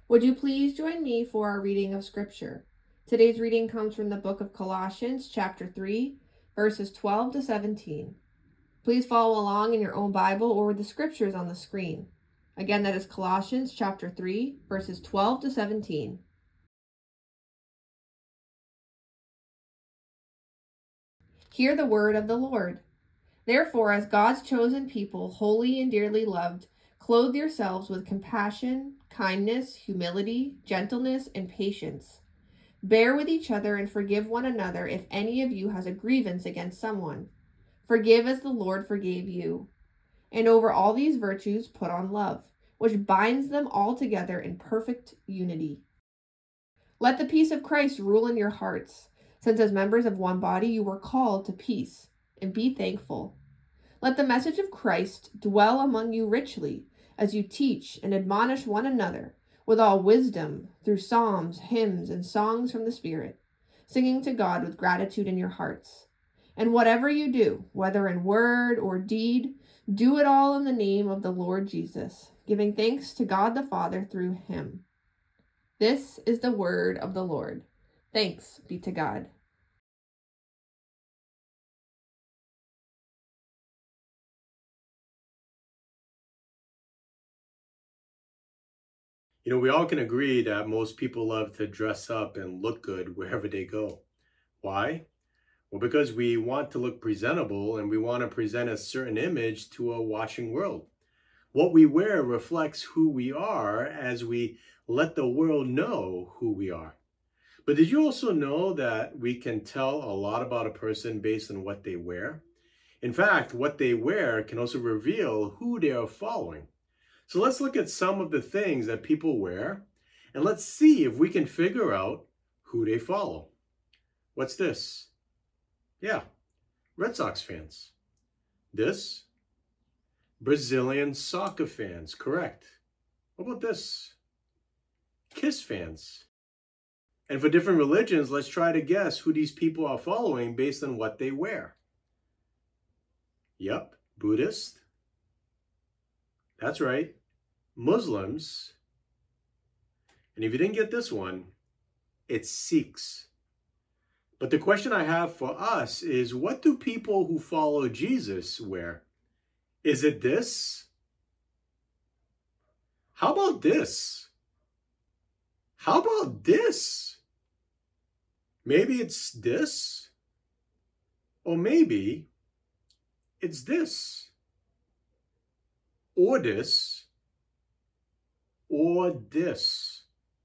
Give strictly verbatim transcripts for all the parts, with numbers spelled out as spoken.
Would you please join me for our reading of Scripture? Today's reading comes from the book of Colossians, chapter three, verses twelve to seventeen. Please follow along in your own Bible or with the scriptures on the screen. Again, that is Colossians, chapter three, verses twelve to seventeen. Hear the word of the Lord. Therefore, as God's chosen people, holy and dearly loved, clothe yourselves with compassion, kindness, humility, gentleness, and patience. Bear with each other and forgive one another if any of you has a grievance against someone. Forgive as the Lord forgave you. And over all these virtues put on love, which binds them all together in perfect unity. Let the peace of Christ rule in your hearts, since as members of one body you were called to peace, and be thankful. Let the message of Christ dwell among you richly, as you teach and admonish one another with all wisdom through psalms, hymns, and songs from the Spirit, singing to God with gratitude in your hearts. And whatever you do, whether in word or deed, do it all in the name of the Lord Jesus, giving thanks to God the Father through him. This is the word of the Lord. Thanks be to God. You know, we all can agree that most people love to dress up and look good wherever they go. Why? Well, because we want to look presentable and we want to present a certain image to a watching world. What we wear reflects who we are as we let the world know who we are. But did you also know that we can tell a lot about a person based on what they wear? In fact, what they wear can also reveal who they are following. So let's look at some of the things that people wear, and let's see if we can figure out who they follow. What's this? Yeah, Red Sox fans. This? Brazilian soccer fans, correct. What about this? Kiss fans. And for different religions, let's try to guess who these people are following based on what they wear. Yep, Buddhist. That's right, Muslims. And if you didn't get this one, it's Sikhs. But the question I have for us is, what do people who follow Jesus wear? Is it this? How about this? How about this? Maybe it's this? Or maybe it's this? Or this, or this.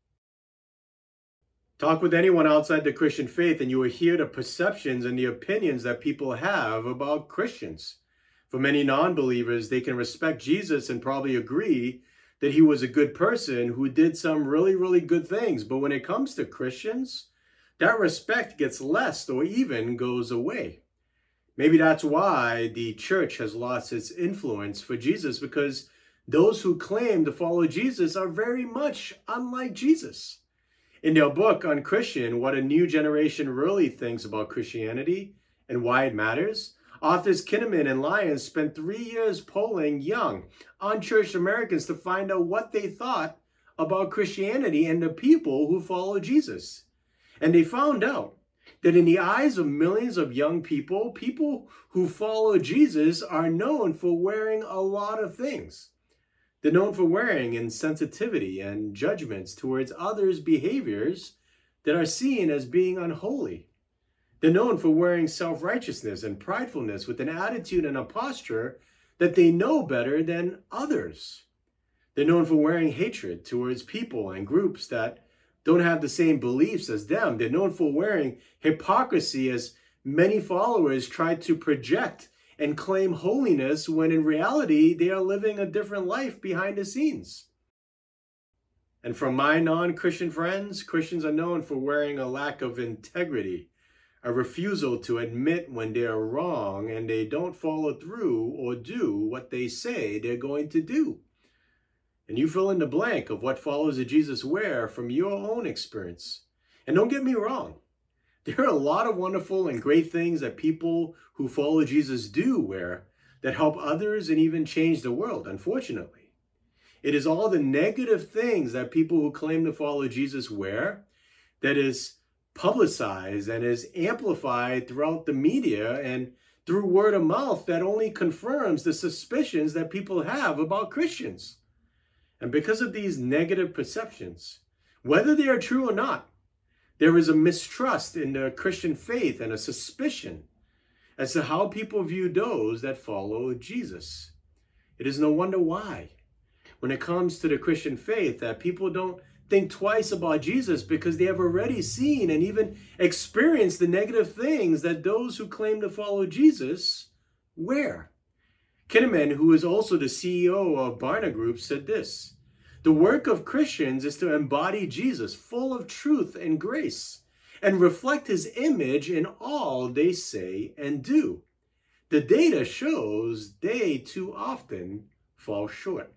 Talk with anyone outside the Christian faith and you will hear the perceptions and the opinions that people have about Christians. For many non-believers, they can respect Jesus and probably agree that he was a good person who did some really, really good things. But when it comes to Christians, that respect gets less or even goes away. Maybe that's why the church has lost its influence for Jesus, because those who claim to follow Jesus are very much unlike Jesus. In their book on Christian, What a New Generation Really Thinks About Christianity and Why It Matters, authors Kinnaman and Lyons spent three years polling young, unchurched Americans to find out what they thought about Christianity and the people who follow Jesus. And they found out that in the eyes of millions of young people, people who follow Jesus are known for wearing a lot of things. They're known for wearing insensitivity and judgments towards others' behaviors that are seen as being unholy. They're known for wearing self-righteousness and pridefulness with an attitude and a posture that they know better than others. They're known for wearing hatred towards people and groups that don't have the same beliefs as them. They're known for wearing hypocrisy as many followers try to project and claim holiness when in reality they are living a different life behind the scenes. And from my non-Christian friends, Christians are known for wearing a lack of integrity, a refusal to admit when they are wrong and they don't follow through or do what they say they're going to do. And you fill in the blank of what followers of Jesus wear from your own experience. And don't get me wrong, there are a lot of wonderful and great things that people who follow Jesus do wear that help others and even change the world, unfortunately. It is all the negative things that people who claim to follow Jesus wear that is publicized and is amplified throughout the media and through word of mouth that only confirms the suspicions that people have about Christians. And because of these negative perceptions, whether they are true or not, there is a mistrust in the Christian faith and a suspicion as to how people view those that follow Jesus. It is no wonder why, when it comes to the Christian faith, that people don't think twice about Jesus because they have already seen and even experienced the negative things that those who claim to follow Jesus wear. Kinnaman, who is also the C E O of Barna Group, said this: "The work of Christians is to embody Jesus, full of truth and grace, and reflect his image in all they say and do. The data shows they too often fall short."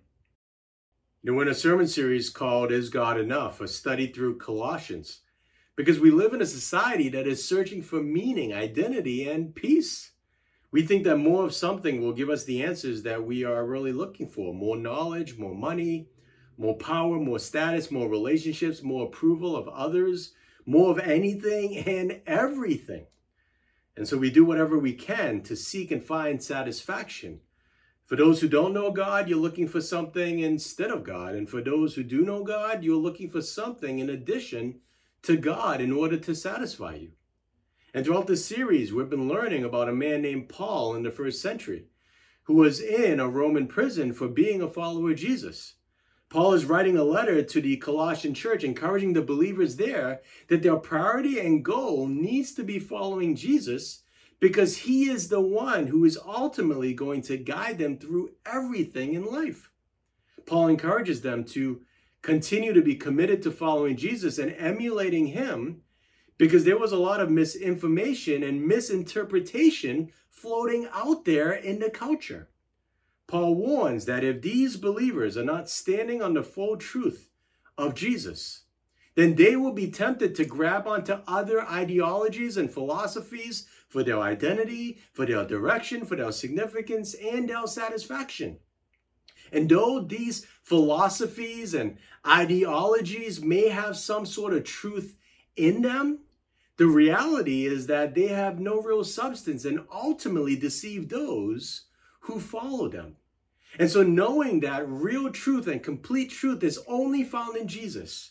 You know, we're in a sermon series called Is God Enough? A study through Colossians, because we live in a society that is searching for meaning, identity, and peace. We think that more of something will give us the answers that we are really looking for: more knowledge, more money, more power, more status, more relationships, more approval of others, more of anything and everything. And so we do whatever we can to seek and find satisfaction. For those who don't know God, you're looking for something instead of God. And for those who do know God, you're looking for something in addition to God in order to satisfy you. And throughout this series, we've been learning about a man named Paul in the first century who was in a Roman prison for being a follower of Jesus. Paul is writing a letter to the Colossian church, encouraging the believers there that their priority and goal needs to be following Jesus, because he is the one who is ultimately going to guide them through everything in life. Paul encourages them to continue to be committed to following Jesus and emulating him, because there was a lot of misinformation and misinterpretation floating out there in the culture. Paul warns that if these believers are not standing on the full truth of Jesus, then they will be tempted to grab onto other ideologies and philosophies for their identity, for their direction, for their significance, and their satisfaction. And though these philosophies and ideologies may have some sort of truth in them, the reality is that they have no real substance and ultimately deceive those who follow them. And so knowing that real truth and complete truth is only found in Jesus,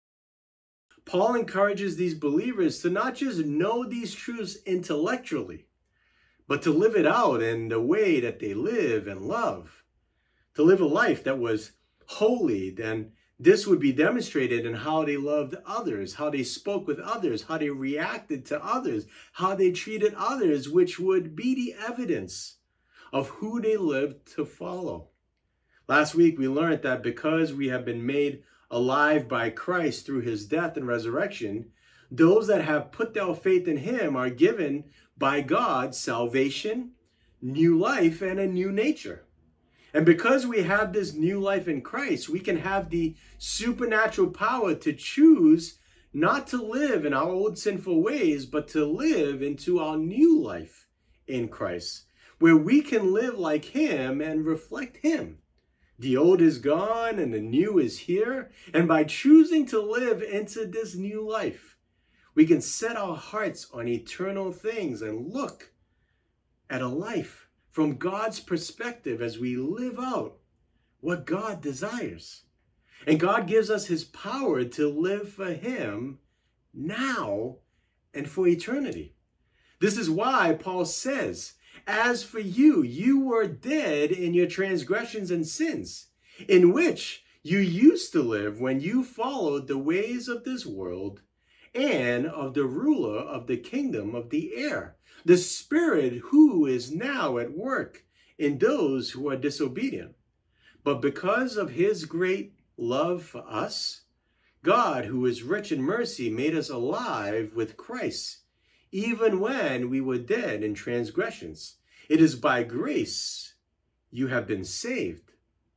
Paul encourages these believers to not just know these truths intellectually, but to live it out in the way that they live and love. To live a life that was holy, and this would be demonstrated in how they loved others, how they spoke with others, how they reacted to others, how they treated others, which would be the evidence of who they lived to follow. Last week, we learned that because we have been made alive by Christ through his death and resurrection, those that have put their faith in him are given by God salvation, new life, and a new nature. And because we have this new life in Christ, we can have the supernatural power to choose not to live in our old sinful ways, but to live into our new life in Christ, where we can live like him and reflect him. The old is gone and the new is here. And by choosing to live into this new life, we can set our hearts on eternal things and look at a life from God's perspective as we live out what God desires. And God gives us his power to live for him now and for eternity. This is why Paul says, "As for you, you were dead in your transgressions and sins, in which you used to live when you followed the ways of this world and of the ruler of the kingdom of the air, the spirit who is now at work in those who are disobedient. But because of his great love for us, God, who is rich in mercy, made us alive with Christ, even when we were dead in transgressions. It is by grace you have been saved."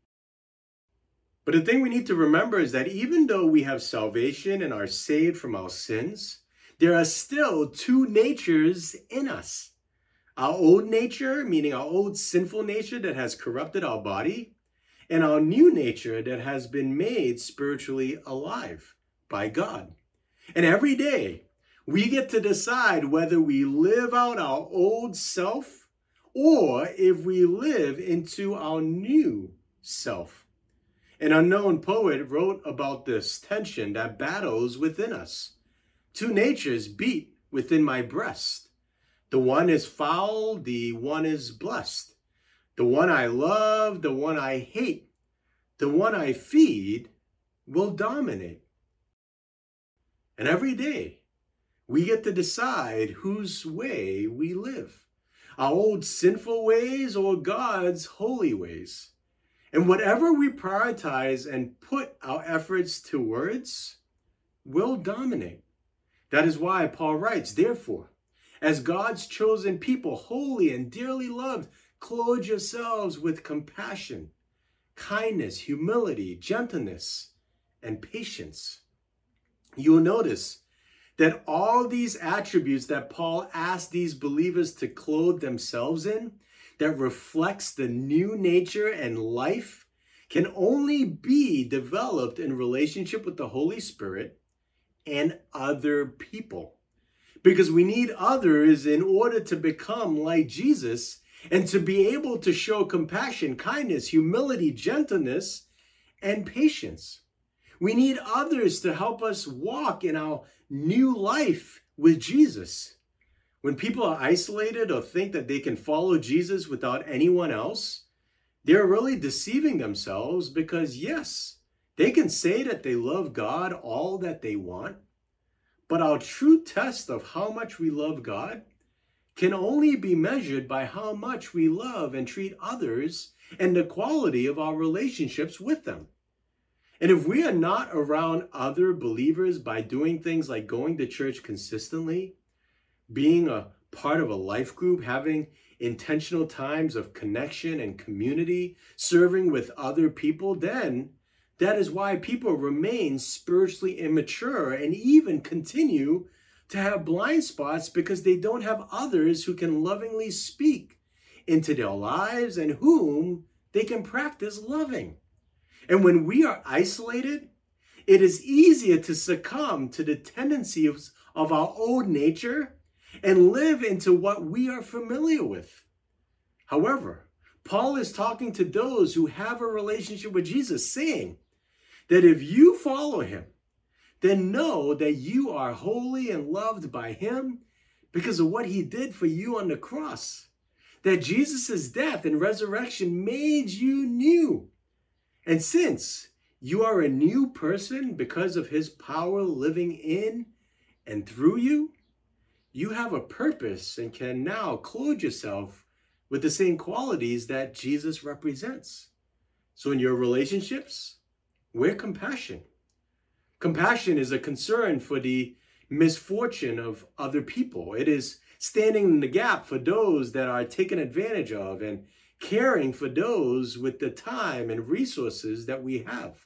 But the thing we need to remember is that even though we have salvation and are saved from our sins, there are still two natures in us. Our old nature, meaning our old sinful nature that has corrupted our body, and our new nature that has been made spiritually alive by God. And every day, we get to decide whether we live out our old self or if we live into our new self. An unknown poet wrote about this tension that battles within us. Two natures beat within my breast. The one is foul, the one is blessed. The one I love, the one I hate, the one I feed will dominate. And every day, we get to decide whose way we live, our old sinful ways or God's holy ways. And whatever we prioritize and put our efforts towards will dominate. That is why Paul writes, therefore, as God's chosen people, holy and dearly loved, clothe yourselves with compassion, kindness, humility, gentleness, and patience. You will notice that all these attributes that Paul asked these believers to clothe themselves in, that reflects the new nature and life, can only be developed in relationship with the Holy Spirit and other people. Because we need others in order to become like Jesus and to be able to show compassion, kindness, humility, gentleness, and patience. We need others to help us walk in our new life with Jesus. When people are isolated or think that they can follow Jesus without anyone else, they're really deceiving themselves because, yes, they can say that they love God all that they want, but our true test of how much we love God can only be measured by how much we love and treat others and the quality of our relationships with them. And if we are not around other believers by doing things like going to church consistently, being a part of a life group, having intentional times of connection and community, serving with other people, then that is why people remain spiritually immature and even continue to have blind spots because they don't have others who can lovingly speak into their lives and whom they can practice loving. And when we are isolated, it is easier to succumb to the tendencies of our old nature and live into what we are familiar with. However, Paul is talking to those who have a relationship with Jesus, saying that if you follow him, then know that you are holy and loved by him because of what he did for you on the cross. That Jesus' death and resurrection made you new. And since you are a new person because of his power living in and through you, you have a purpose and can now clothe yourself with the same qualities that Jesus represents. So in your relationships, wear compassion. Compassion is a concern for the misfortune of other people. It is standing in the gap for those that are taken advantage of and caring for those with the time and resources that we have.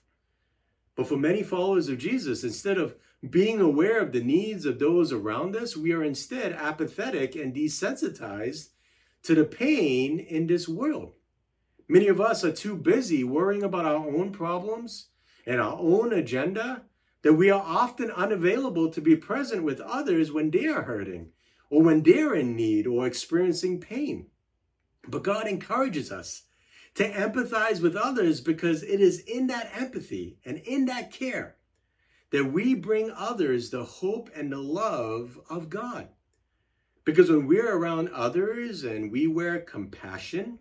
But for many followers of Jesus, instead of being aware of the needs of those around us, we are instead apathetic and desensitized to the pain in this world. Many of us are too busy worrying about our own problems and our own agenda that we are often unavailable to be present with others when they are hurting or when they're in need or experiencing pain. But God encourages us to empathize with others because it is in that empathy and in that care that we bring others the hope and the love of God. Because when we're around others and we wear compassion,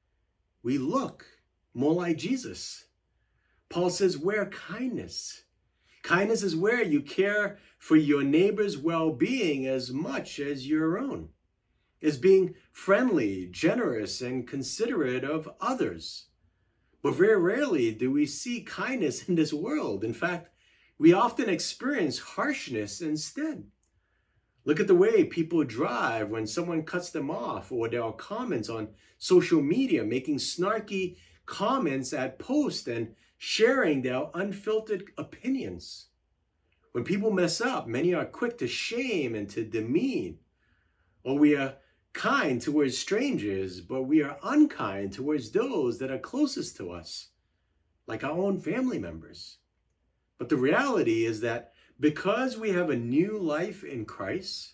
we look more like Jesus. Paul says, wear kindness. Kindness is where you care for your neighbor's well-being as much as your own. Is being friendly, generous, and considerate of others. But very rarely do we see kindness in this world. In fact, we often experience harshness instead. Look at the way people drive when someone cuts them off, or there are comments on social media making snarky comments at posts and sharing their unfiltered opinions. When people mess up, many are quick to shame and to demean. Or we are kind towards strangers, but we are unkind towards those that are closest to us. like our own family members. But the reality is that because we have a new life in Christ,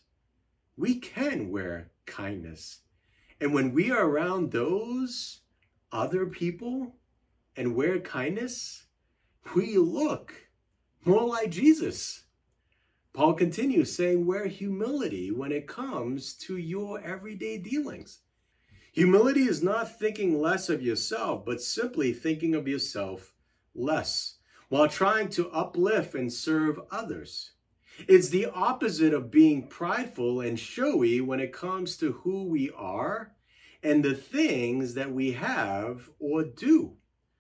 we can wear kindness. And when we are around those other people and wear kindness, we look more like Jesus. Paul continues saying, wear humility when it comes to your everyday dealings. Humility is not thinking less of yourself, but simply thinking of yourself less, while trying to uplift and serve others. It's the opposite of being prideful and showy when it comes to who we are and the things that we have or do.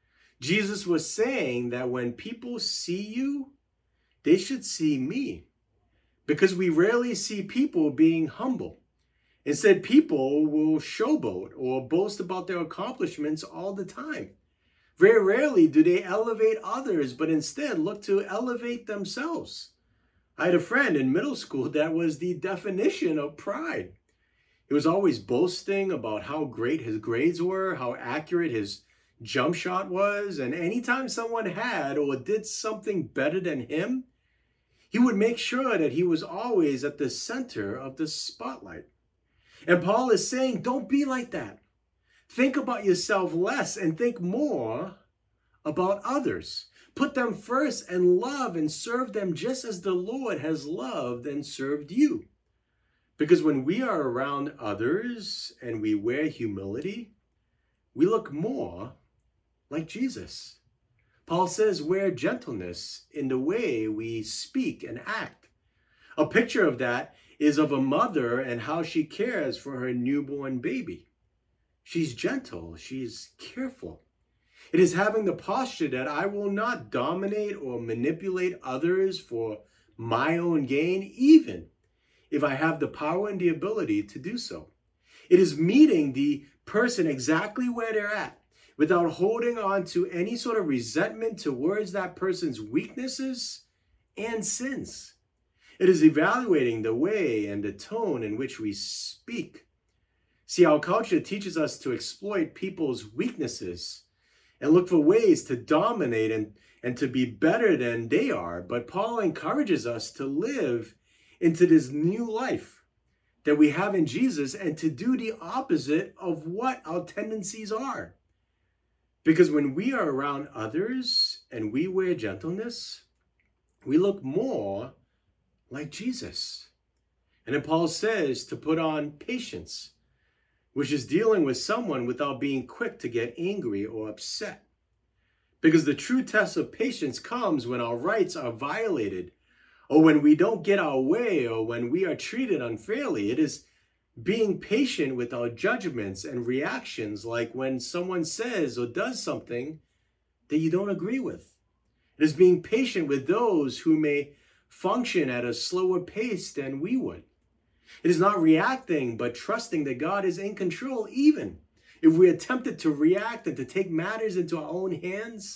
Jesus was saying that when people see you, they should see me, because we rarely see people being humble. Instead, people will showboat or boast about their accomplishments all the time. Very rarely do they elevate others, but instead look to elevate themselves. I had a friend in middle school that was the definition of pride. He was always boasting about how great his grades were, how accurate his jump shot was, and anytime someone had or did something better than him, he would make sure that he was always at the center of the spotlight. And Paul is saying, don't be like that. Think about yourself less and think more about others. Put them first and love and serve them just as the Lord has loved and served you. Because when we are around others and we wear humility, we look more like Jesus. Paul says, wear gentleness in the way we speak and act. A picture of that is of a mother and how she cares for her newborn baby. She's gentle, she's careful. It is having the posture that I will not dominate or manipulate others for my own gain, even if I have the power and the ability to do so. It is meeting the person exactly where they're at, without holding on to any sort of resentment towards that person's weaknesses and sins. It is evaluating the way and the tone in which we speak. See, our culture teaches us to exploit people's weaknesses and look for ways to dominate and, and to be better than they are. But Paul encourages us to live into this new life that we have in Jesus and to do the opposite of what our tendencies are. Because when we are around others and we wear gentleness, we look more like Jesus. And then Paul says to put on patience, which is dealing with someone without being quick to get angry or upset. Because the true test of patience comes when our rights are violated, or when we don't get our way, or when we are treated unfairly. It is being patient with our judgments and reactions, like when someone says or does something that you don't agree with. It is being patient with those who may function at a slower pace than we would. It is not reacting, but trusting that God is in control, even if we are tempted to react and to take matters into our own hands.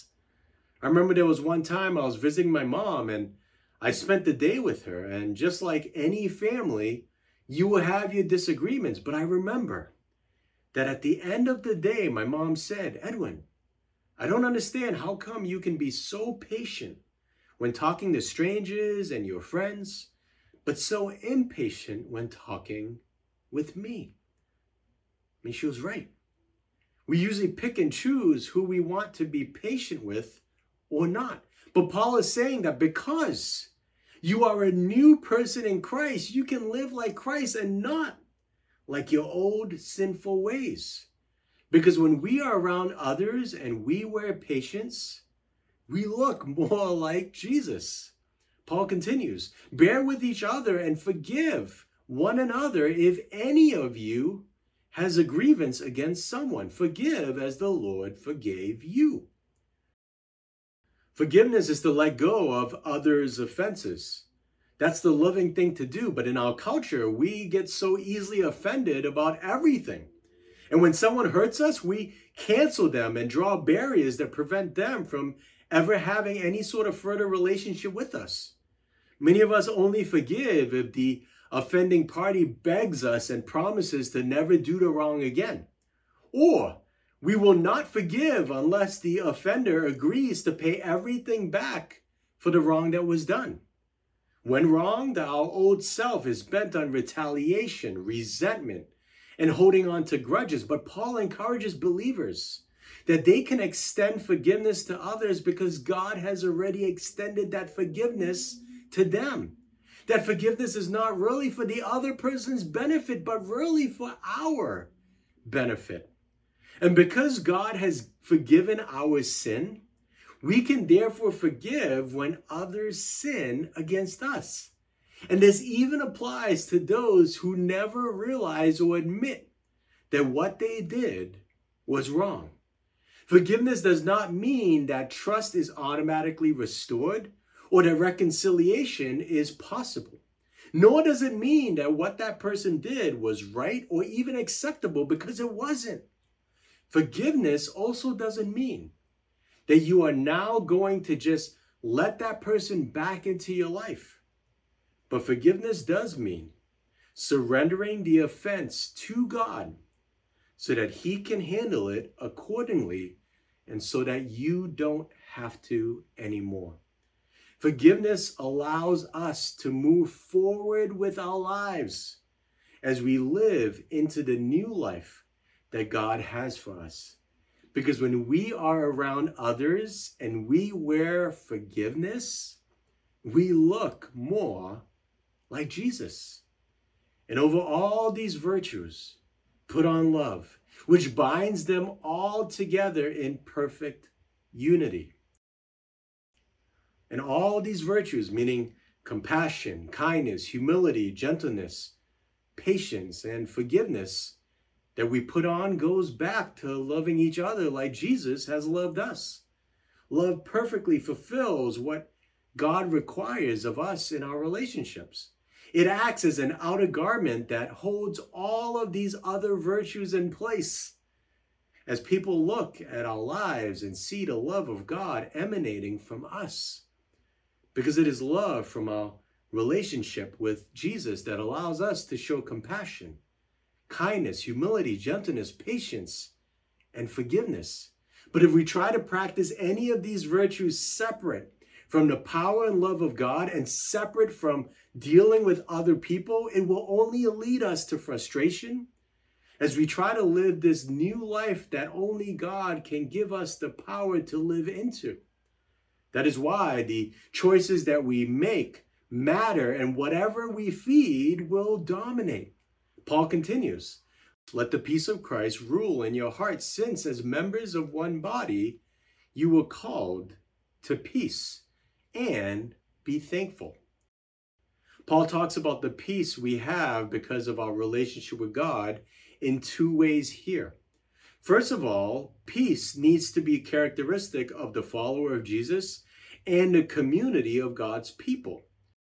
I remember there was one time I was visiting my mom and I spent the day with her, and just like any family, you will have your disagreements. But I remember that at the end of the day, my mom said, Edwin, I don't understand how come you can be so patient when talking to strangers and your friends, but so impatient when talking with me. I mean, she was right. We usually pick and choose who we want to be patient with or not. But Paul is saying that because you are a new person in Christ, you can live like Christ and not like your old sinful ways. Because when we are around others and we wear patience, we look more like Jesus. Paul continues, bear with each other and forgive one another if any of you has a grievance against someone. Forgive as the Lord forgave you. Forgiveness is to let go of others' offenses. That's the loving thing to do. But in our culture, we get so easily offended about everything. And when someone hurts us, we cancel them and draw barriers that prevent them from ever having any sort of further relationship with us. Many of us only forgive if the offending party begs us and promises to never do the wrong again. Or We will not forgive unless the offender agrees to pay everything back for the wrong that was done. When wronged, our old self is bent on retaliation, resentment, and holding on to grudges. But Paul encourages believers that they can extend forgiveness to others because God has already extended that forgiveness to them. That forgiveness is not really for the other person's benefit, but really for our benefit. And because God has forgiven our sin, we can therefore forgive when others sin against us. And this even applies to those who never realize or admit that what they did was wrong. Forgiveness does not mean that trust is automatically restored or that reconciliation is possible. Nor does it mean that what that person did was right or even acceptable, because it wasn't. Forgiveness also doesn't mean that you are now going to just let that person back into your life. But forgiveness does mean surrendering the offense to God so that He can handle it accordingly and so that you don't have to anymore. Forgiveness allows us to move forward with our lives as we live into the new life that God has for us. Because when we are around others and we wear forgiveness, we look more like Jesus. And over all these virtues, put on love, which binds them all together in perfect unity. And all these virtues, meaning compassion, kindness, humility, gentleness, patience, and forgiveness, that we put on goes back to loving each other like Jesus has loved us. Love perfectly fulfills what God requires of us in our relationships. It acts as an outer garment that holds all of these other virtues in place. As people look at our lives and see the love of God emanating from us, because it is love from our relationship with Jesus that allows us to show compassion, kindness, humility, gentleness, patience, and forgiveness. But if we try to practice any of these virtues separate from the power and love of God and separate from dealing with other people, it will only lead us to frustration as we try to live this new life that only God can give us the power to live into. That is why the choices that we make matter, and whatever we feed will dominate. Paul continues, let the peace of Christ rule in your hearts, since as members of one body, you were called to peace, and be thankful. Paul talks about the peace we have because of our relationship with God in two ways here. First of all, peace needs to be characteristic of the follower of Jesus and the community of God's people.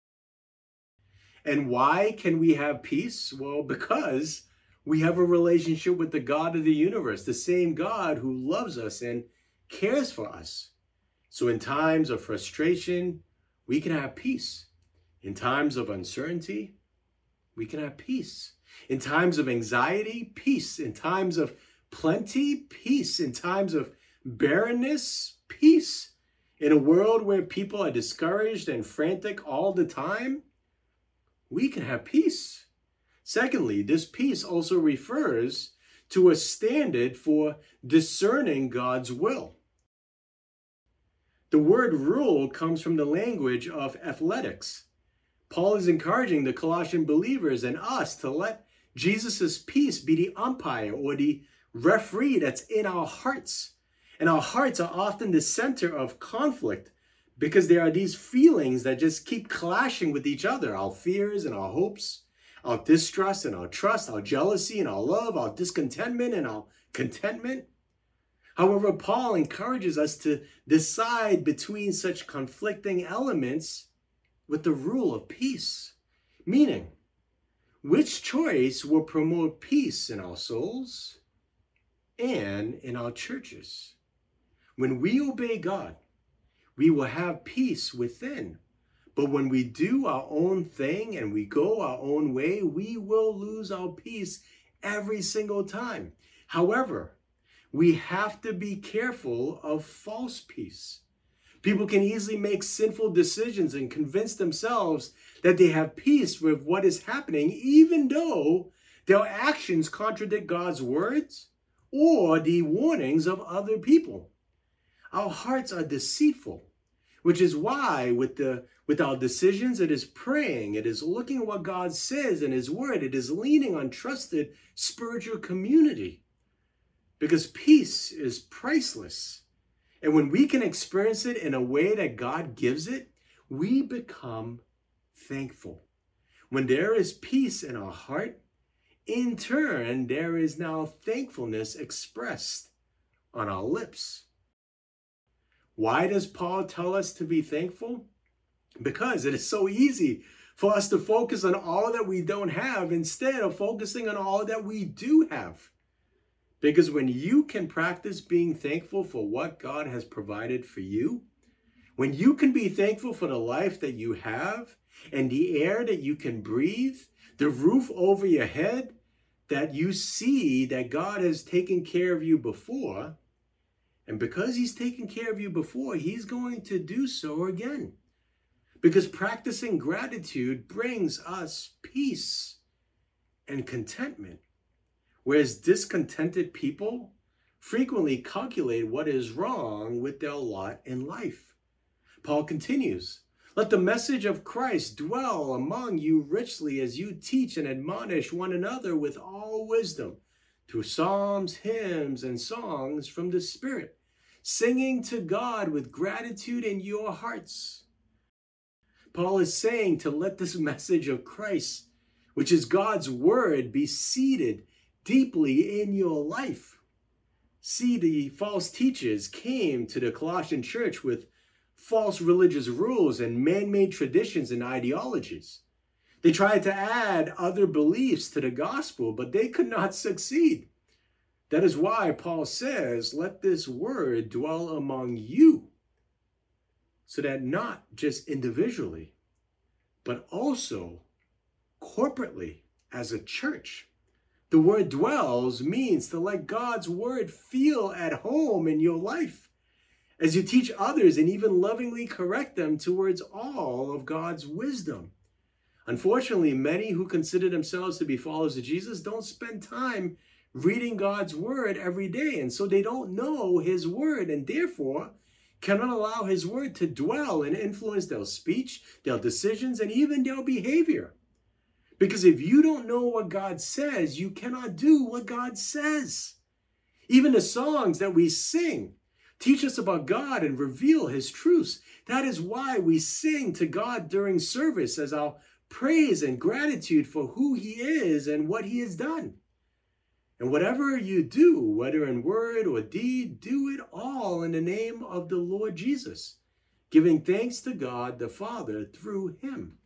And why can we have peace? Well, because we have a relationship with the God of the universe, the same God who loves us and cares for us. So in times of frustration, we can have peace. In times of uncertainty, we can have peace. In times of anxiety, peace. In times of plenty, peace. In times of barrenness, peace. In a world where people are discouraged and frantic all the time, we can have peace. Secondly, this peace also refers to a standard for discerning God's will. The word rule comes from the language of athletics. Paul is encouraging the Colossian believers and us to let Jesus' peace be the umpire or the referee that's in our hearts. And our hearts are often the center of conflict because there are these feelings that just keep clashing with each other. Our fears and our hopes, our distrust and our trust, our jealousy and our love, our discontentment and our contentment. However, Paul encourages us to decide between such conflicting elements with the rule of peace. Meaning, which choice will promote peace in our souls and in our churches? When we obey God, we will have peace within. But when we do our own thing and we go our own way, we will lose our peace every single time. However, we have to be careful of false peace. People can easily make sinful decisions and convince themselves that they have peace with what is happening, even though their actions contradict God's words or the warnings of other people. Our hearts are deceitful, which is why with the with our decisions, it is praying, it is looking at what God says in his word, it is leaning on trusted spiritual community. Because peace is priceless. And when we can experience it in a way that God gives it, we become thankful. When there is peace in our heart, in turn, there is now thankfulness expressed on our lips. Why does Paul tell us to be thankful? Because it is so easy for us to focus on all that we don't have instead of focusing on all that we do have. Because when you can practice being thankful for what God has provided for you, when you can be thankful for the life that you have and the air that you can breathe, the roof over your head, that you see that God has taken care of you before, and because he's taken care of you before, he's going to do so again. Because practicing gratitude brings us peace and contentment. Whereas discontented people frequently calculate what is wrong with their lot in life. Paul continues, "Let the message of Christ dwell among you richly as you teach and admonish one another with all wisdom, through psalms, hymns, and songs from the Spirit, singing to God with gratitude in your hearts." Paul is saying to let this message of Christ, which is God's word, be seated deeply in your life. See, the false teachers came to the Colossian church with false religious rules and man-made traditions and ideologies. They tried to add other beliefs to the gospel, but they could not succeed. That is why Paul says, let this word dwell among you, so that not just individually, but also corporately as a church. The word dwells means to let God's word feel at home in your life as you teach others and even lovingly correct them towards all of God's wisdom. Unfortunately, many who consider themselves to be followers of Jesus don't spend time reading God's word every day, and so they don't know his word and therefore cannot allow his word to dwell and influence their speech, their decisions, and even their behavior. Because if you don't know what God says, you cannot do what God says. Even the songs that we sing teach us about God and reveal his truths. That is why we sing to God during service as our praise and gratitude for who he is and what he has done. And whatever you do, whether in word or deed, do it all in the name of the Lord Jesus, giving thanks to God the Father through him.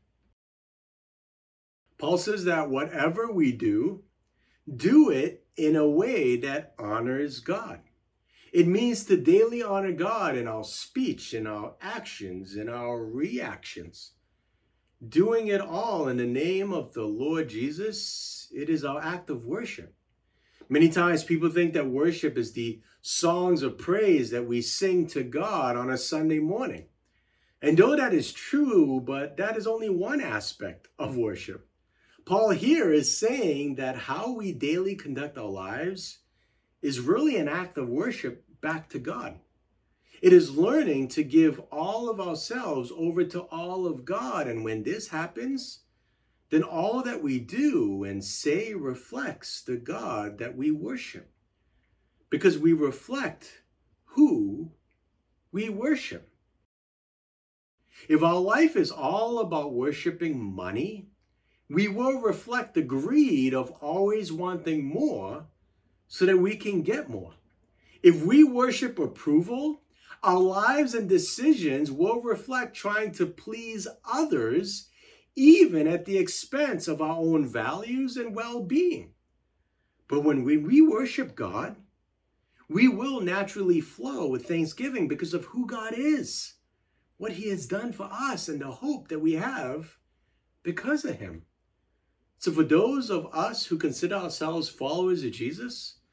Paul says that whatever we do, do it in a way that honors God. It means to daily honor God in our speech, in our actions, in our reactions. Doing it all in the name of the Lord Jesus, it is our act of worship. Many times people think that worship is the songs of praise that we sing to God on a Sunday morning. And though that is true, but that is only one aspect of worship. Paul here is saying that how we daily conduct our lives is really an act of worship back to God. It is learning to give all of ourselves over to all of God. And when this happens, then all that we do and say reflects the God that we worship. Because we reflect who we worship. If our life is all about worshiping money, we will reflect the greed of always wanting more so that we can get more. If we worship approval, our lives and decisions will reflect trying to please others, even at the expense of our own values and well-being. But when we, we worship God, we will naturally flow with thanksgiving because of who God is, what he has done for us, and the hope that we have because of him. So for those of us who consider ourselves followers of Jesus,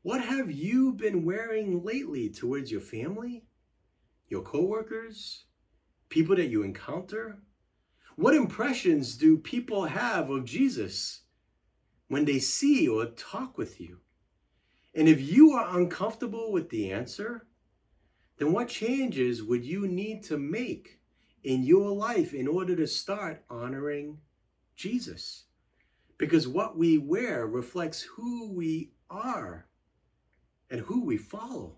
What have you been wearing lately towards your family, your coworkers, people that you encounter? What impressions do people have of Jesus when they see or talk with you? And if you are uncomfortable with the answer, then what changes would you need to make in your life in order to start honoring Jesus? Because what we wear reflects who we are and who we follow.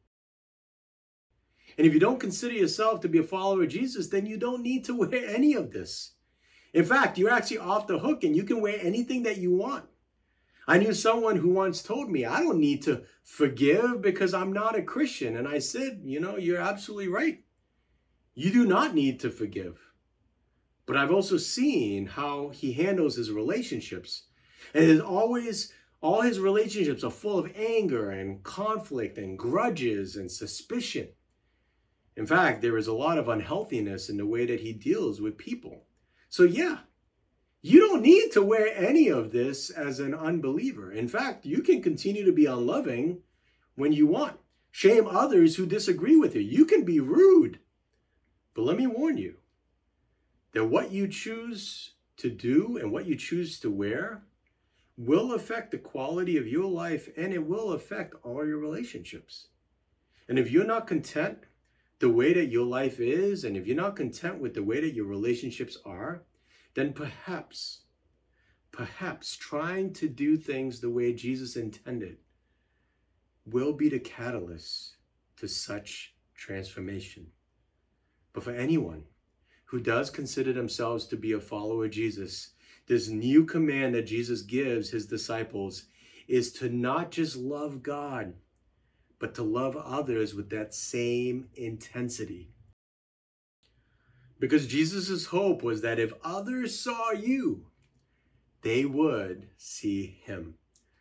And if you don't consider yourself to be a follower of Jesus, then you don't need to wear any of this. In fact, you're actually off the hook and you can wear anything that you want. I knew someone who once told me, I don't need to forgive because I'm not a Christian. And I said, you know, you're absolutely right. You do not need to forgive. But I've also seen how he handles his relationships. And there's always, all his relationships are full of anger and conflict and grudges and suspicion. In fact, there is a lot of unhealthiness in the way that he deals with people. So yeah, you don't need to wear any of this as an unbeliever. In fact, you can continue to be unloving when you want. Shame others who disagree with you. You can be rude. But let me warn you that what you choose to do and what you choose to wear will affect the quality of your life, and it will affect all your relationships. And if you're not content the way that your life is, and if you're not content with the way that your relationships are, then perhaps, perhaps trying to do things the way Jesus intended will be the catalyst to such transformation. But for anyone who does consider themselves to be a follower of Jesus, this new command that Jesus gives his disciples is to not just love God, but to love others with that same intensity. Because Jesus' hope was that if others saw you, they would see him.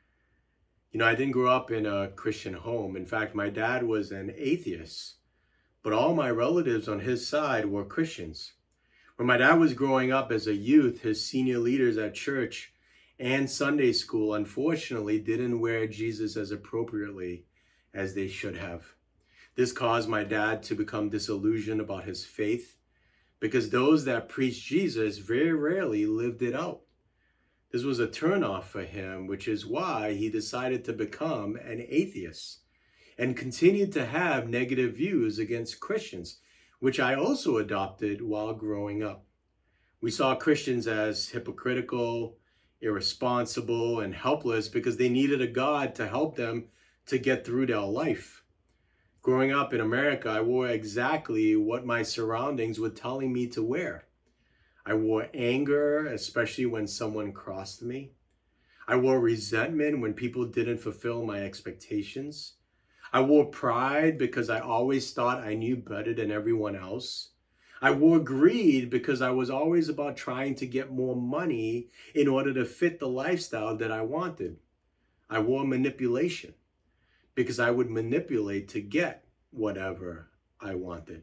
You know, I didn't grow up in a Christian home. In fact, my dad was an atheist, but all my relatives on his side were Christians. When my dad was growing up as a youth, his senior leaders at church and Sunday school, unfortunately, didn't wear Jesus as appropriately as they should have. This caused my dad to become disillusioned about his faith, because those that preached Jesus very rarely lived it out. This was a turnoff for him, which is why he decided to become an atheist and continued to have negative views against Christians, which I also adopted while growing up. We saw Christians as hypocritical, irresponsible, and helpless because they needed a God to help them to get through their life. Growing up in America, I wore exactly what my surroundings were telling me to wear. I wore anger, especially when someone crossed me. I wore resentment when people didn't fulfill my expectations. I wore pride because I always thought I knew better than everyone else. I wore greed because I was always about trying to get more money in order to fit the lifestyle that I wanted. I wore manipulation because I would manipulate to get whatever I wanted.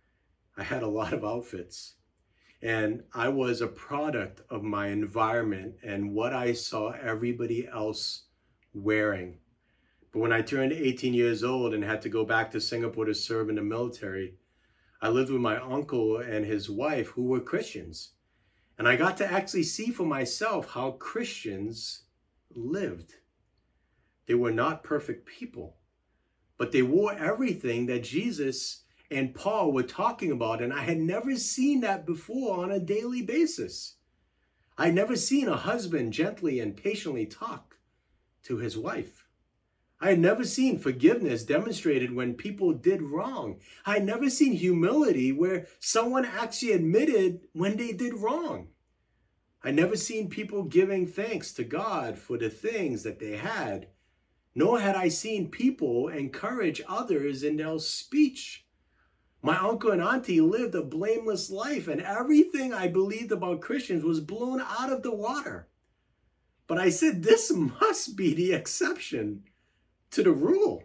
I had a lot of outfits, and I was a product of my environment and what I saw everybody else wearing. But when I turned eighteen years old and had to go back to Singapore to serve in the military, I lived with my uncle and his wife who were Christians. And I got to actually see for myself how Christians lived. They were not perfect people, but they wore everything that Jesus and Paul were talking about. And I had never seen that before on a daily basis. I had never seen a husband gently and patiently talk to his wife. I had never seen forgiveness demonstrated when people did wrong. I had never seen humility where someone actually admitted when they did wrong. I had never seen people giving thanks to God for the things that they had, nor had I seen people encourage others in their speech. My uncle and auntie lived a blameless life, and everything I believed about Christians was blown out of the water. But I said, this must be the exception to the rule.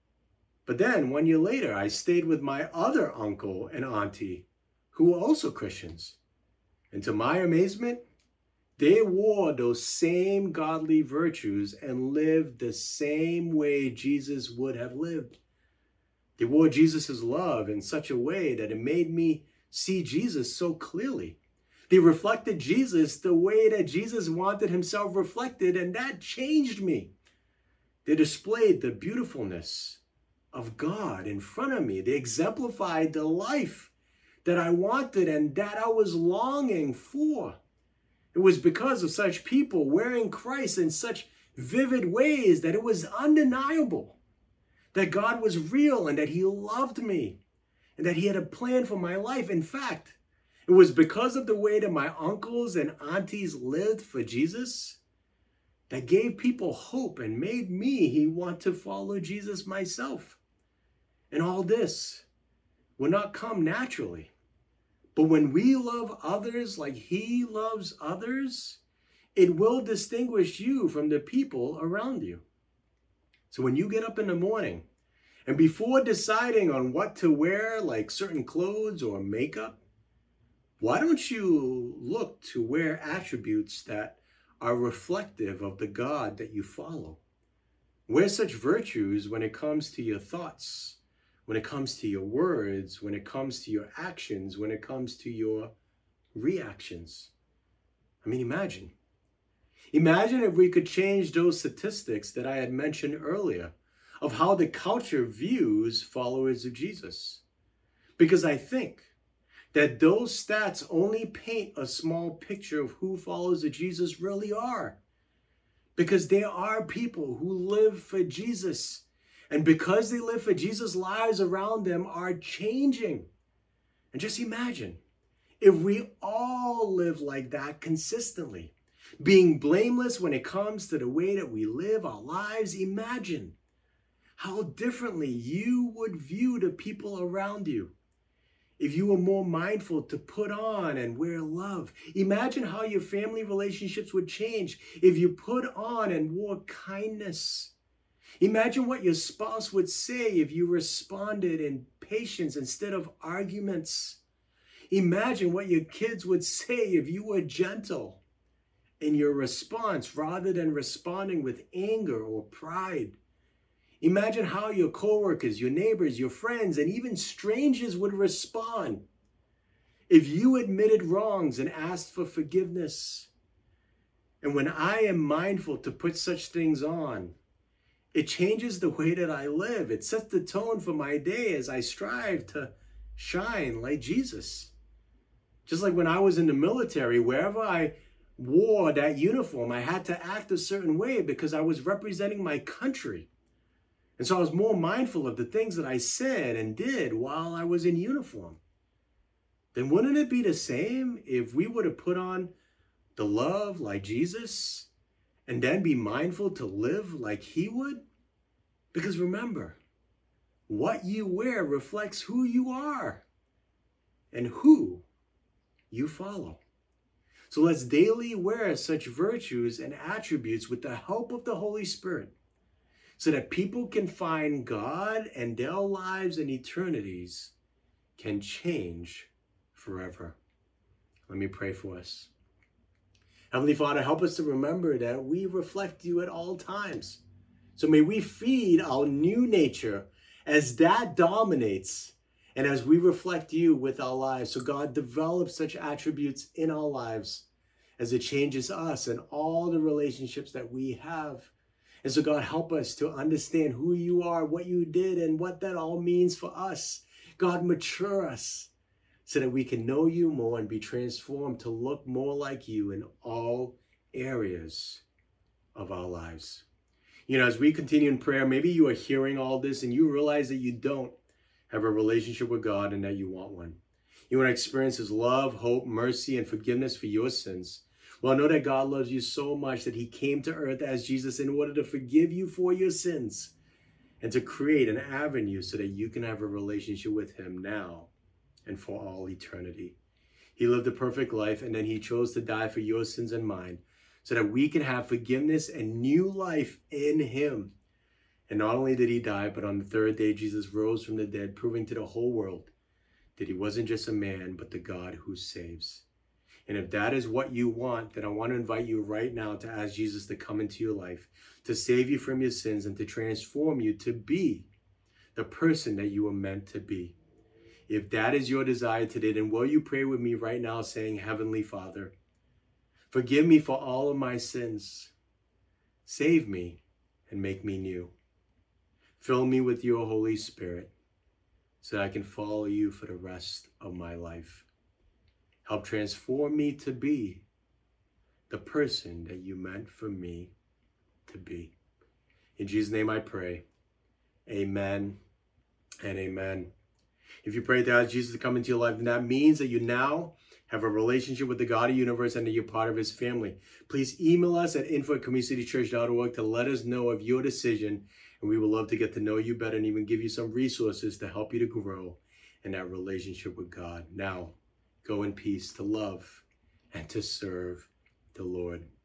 But then one year later, I stayed with my other uncle and auntie who were also Christians. And to my amazement, they wore those same godly virtues and lived the same way Jesus would have lived. They wore Jesus' love in such a way that it made me see Jesus so clearly. They reflected Jesus the way that Jesus wanted himself reflected, and that changed me. They displayed the beautifulness of God in front of me. They exemplified the life that I wanted and that I was longing for. It was because of such people wearing Christ in such vivid ways that it was undeniable that God was real and that he loved me and that he had a plan for my life. In fact, it was because of the way that my uncles and aunties lived for Jesus that gave people hope and made me want to follow Jesus myself. And all this will not come naturally. But when we love others like he loves others, it will distinguish you from the people around you. So when you get up in the morning and before deciding on what to wear, like certain clothes or makeup, why don't you look to wear attributes that are reflective of the God that you follow? Wear such virtues when it comes to your thoughts, when it comes to your words, when it comes to your actions, when it comes to your reactions. I mean, imagine. Imagine if we could change those statistics that I had mentioned earlier of how the culture views followers of Jesus. Because I think that those stats only paint a small picture of who followers of Jesus really are. Because there are people who live for Jesus. And because they live for Jesus, lives around them are changing. And just imagine if we all live like that consistently, being blameless when it comes to the way that we live our lives. Imagine how differently you would view the people around you if you were more mindful to put on and wear love. Imagine how your family relationships would change if you put on and wore kindness. Imagine what your spouse would say if you responded in patience instead of arguments. Imagine what your kids would say if you were gentle in your response rather than responding with anger or pride. Imagine how your coworkers, your neighbors, your friends, and even strangers would respond if you admitted wrongs and asked for forgiveness. And when I am mindful to put such things on, it changes the way that I live. It sets the tone for my day as I strive to shine like Jesus. Just like when I was in the military, wherever I wore that uniform, I had to act a certain way because I was representing my country. And so I was more mindful of the things that I said and did while I was in uniform. Then wouldn't it be the same if we were to put on the love like Jesus and then be mindful to live like he would? Because remember, what you wear reflects who you are and who you follow. So let's daily wear such virtues and attributes with the help of the Holy Spirit, so that people can find God and their lives and eternities can change forever. Let me pray for us. Heavenly Father, help us to remember that we reflect you at all times. So may we feed our new nature as that dominates and as we reflect you with our lives. So God, develop such attributes in our lives as it changes us and all the relationships that we have. And so God, help us to understand who you are, what you did, and what that all means for us. God, mature us so that we can know you more and be transformed to look more like you in all areas of our lives. You know, as we continue in prayer, maybe you are hearing all this and you realize that you don't have a relationship with God and that you want one. You want to experience his love, hope, mercy, and forgiveness for your sins. Well, know that God loves you so much that he came to earth as Jesus in order to forgive you for your sins and to create an avenue so that you can have a relationship with him now and for all eternity. He lived a perfect life, and then he chose to die for your sins and mine so that we can have forgiveness and new life in him. And not only did he die, but on the third day, Jesus rose from the dead, proving to the whole world that he wasn't just a man, but the God who saves. And if that is what you want, then I want to invite you right now to ask Jesus to come into your life, to save you from your sins, and to transform you to be the person that you were meant to be. If that is your desire today, then will you pray with me right now saying, Heavenly Father, forgive me for all of my sins. Save me and make me new. Fill me with your Holy Spirit so that I can follow you for the rest of my life. Help transform me to be the person that you meant for me to be. In Jesus' name I pray. Amen and amen. If you pray to ask Jesus to come into your life, then that means that you now have a relationship with the God of the universe and that you're part of his family. Please email us at info at community city church dot org to let us know of your decision, and we would love to get to know you better and even give you some resources to help you to grow in that relationship with God. Now, go in peace to love and to serve the Lord.